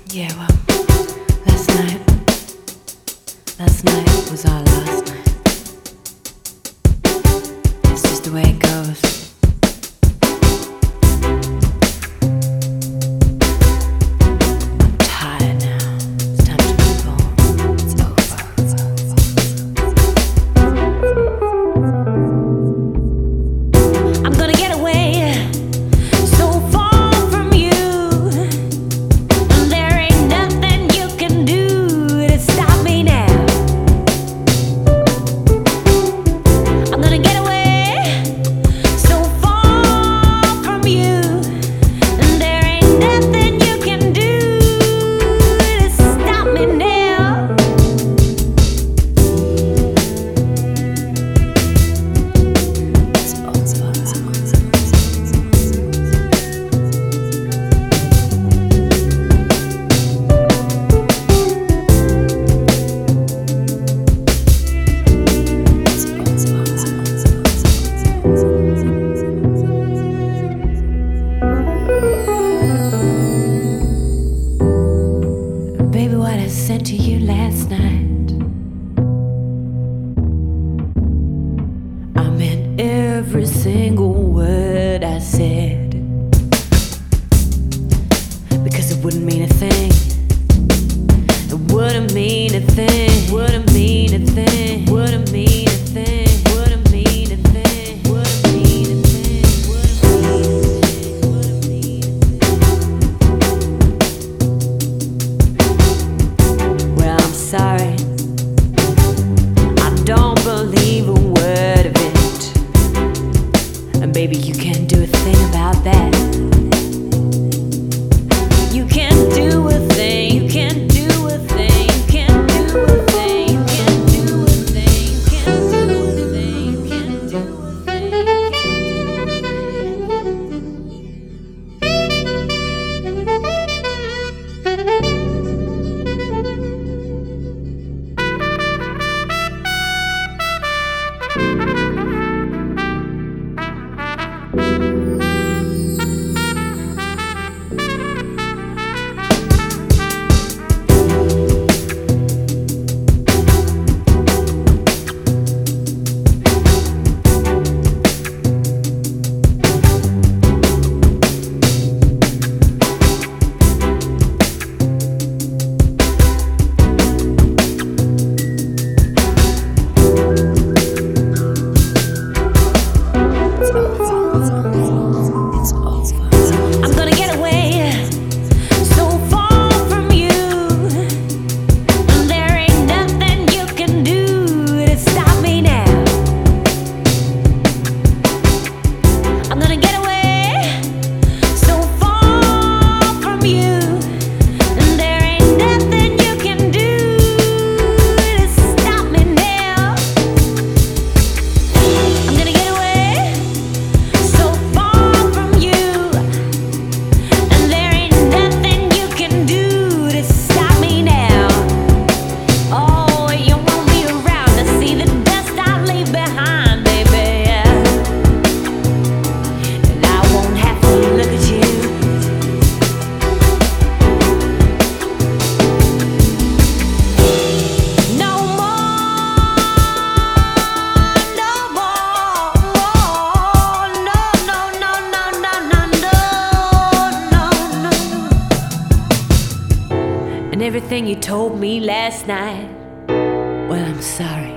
Yeah, well, last night, last night was our last night. It's just the way it goes. I'm tired now. It's time to move on. It's over. I'm gonna get away so far from you. There ain't nothing you can do to stop me now. I'm gonna get away so far from you. There ain't nothing you can do to stop me now. It's over. Baby, what I said to you last night, I meant every single word I said, because it wouldn't mean a thing. It wouldn't mean a thing. Wouldn't mean a thing. Wouldn't mean a thing. Wouldn't mean a thing. Wouldn't mean a thing. Wouldn't mean a thing. Well, I'm sorry. I don't believe a word of it. And baby, you can't do a thing about that. You can't do a thing. You can't do a thing. You can't do a thing. You can't do a thing. You can't do a thing. You can't do a I'm gonna get away so far from you. There ain't nothing you can do to stop me now. I'm gonna get away so far from you. There ain't nothing you can do to stop me now. I'm gonna get away so far from you. There ain't nothing you can do to stop me now. Oh, you won't be around to see the dust I leave behind, baby. And I won't have to look at you. No more, no more, no, no, no, no, no, no, no, no, no. And everything you told me last night, well, I'm sorry.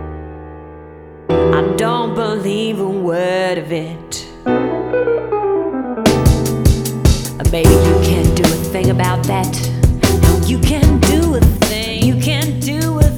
I don't believe a word of it. Baby, you can't do a thing about that. No, you can't do a thing. You can't do a